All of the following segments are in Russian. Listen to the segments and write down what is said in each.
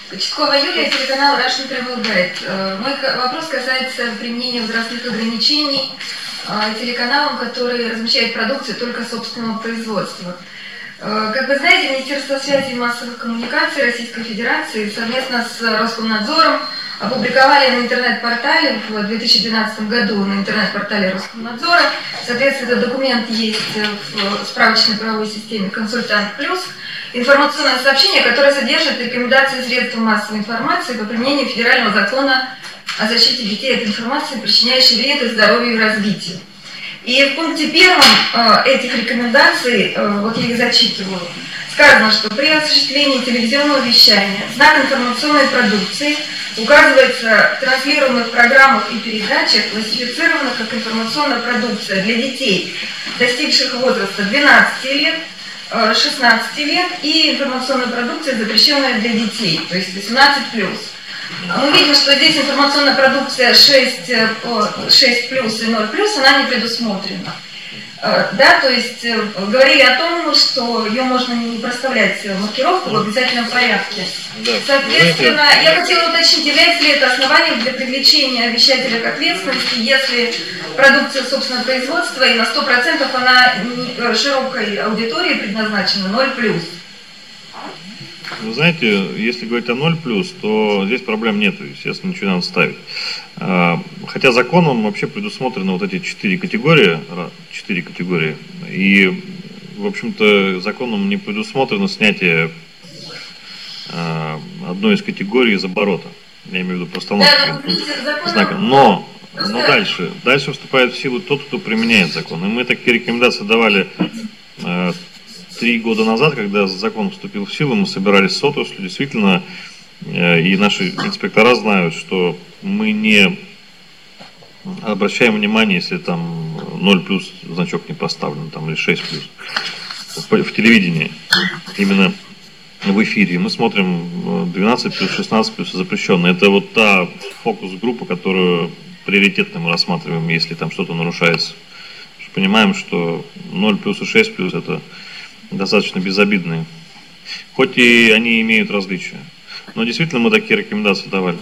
Кочеткова Юлия, телеканал Russian Travel Guide. Мой вопрос касается применения возрастных ограничений телеканалам, которые размещают продукцию только собственного производства. Как вы знаете, Министерство связи и массовых коммуникаций Российской Федерации совместно с Роскомнадзором опубликовали на интернет-портале в 2012 году на интернет-портале Роскомнадзора, соответственно, этот документ есть в справочной правовой системе «Консультант Плюс», информационное сообщение, которое содержит рекомендации средств массовой информации по применению федерального закона о защите детей от информации, причиняющей вред их здоровью и развитию. И в пункте первом этих рекомендаций, вот я их зачитываю, сказано, что при осуществлении телевизионного вещания знак информационной продукции указывается в транслируемых программах и передачах, классифицированных как информационная продукция для детей, достигших возраста 12 лет, 16 лет, и информационная продукция, запрещенная для детей, то есть 18+. Мы видим, что здесь информационная продукция 6+, и 0+, она не предусмотрена. Да, то есть говорили о том, что ее можно не проставлять маркировку в обязательном порядке. Да. Соответственно, я хотела уточнить, является ли это основанием для привлечения вещателя к ответственности, если продукция собственного производства и на 100% она широкой аудитории предназначена 0+. Вы знаете, если говорить о 0+, то здесь проблем нет, естественно, ничего не надо ставить. Хотя законом вообще предусмотрены вот эти 4 категории, и, в общем-то, законом не предусмотрено снятие одной из категорий из оборота. Я имею в виду постановку знака. Но дальше вступает в силу тот, кто применяет закон. И мы такие рекомендации давали 3 года назад, когда закон вступил в силу, мы собирались с отраслью, действительно, и наши инспектора знают, что мы не обращаем внимание, если там 0+ значок не поставлен, там, или 6+. В телевидении, именно в эфире, мы смотрим 12+, 16+, запрещенно. Это вот та фокус-группа, которую приоритетно мы рассматриваем, если там что-то нарушается. Понимаем, что 0+ и 6+ это достаточно безобидные, хоть и они имеют различия. Но действительно мы такие рекомендации давали.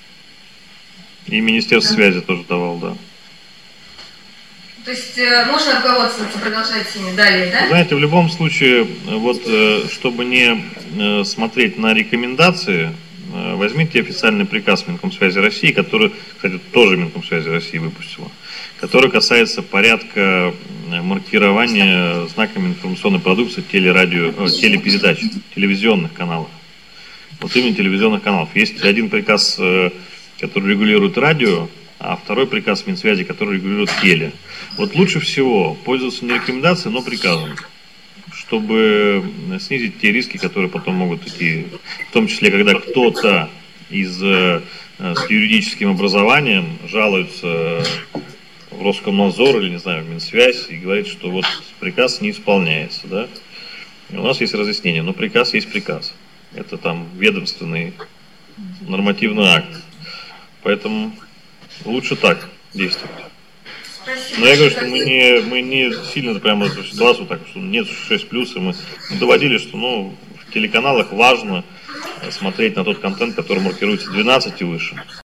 И Министерство связи тоже давал, да. То есть можно руководствоваться, продолжать ими далее, да? Знаете, в любом случае, вот чтобы не смотреть на рекомендации, возьмите официальный приказ Минкомсвязи России, который, кстати, тоже Минкомсвязи России выпустила, который касается порядка маркирования знаками информационной продукции телепередач, телевизионных каналов. Вот именно телевизионных каналов. Есть один приказ, который регулирует радио, а второй приказ Минсвязи, который регулирует теле. Вот лучше всего пользоваться не рекомендацией, но приказом, чтобы снизить те риски, которые потом могут идти, в том числе, когда кто-то с юридическим образованием жалуется в Роскомнадзор или, не знаю, в Минсвязь и говорит, что вот приказ не исполняется, да. И у нас есть разъяснение, но приказ есть приказ. Это там ведомственный нормативный акт. Поэтому лучше так действовать. Спасибо. Но я говорю, что мы не сильно прямо ситуацию так, что нет 6+, и мы доводили, что в телеканалах важно смотреть на тот контент, который маркируется 12 и выше.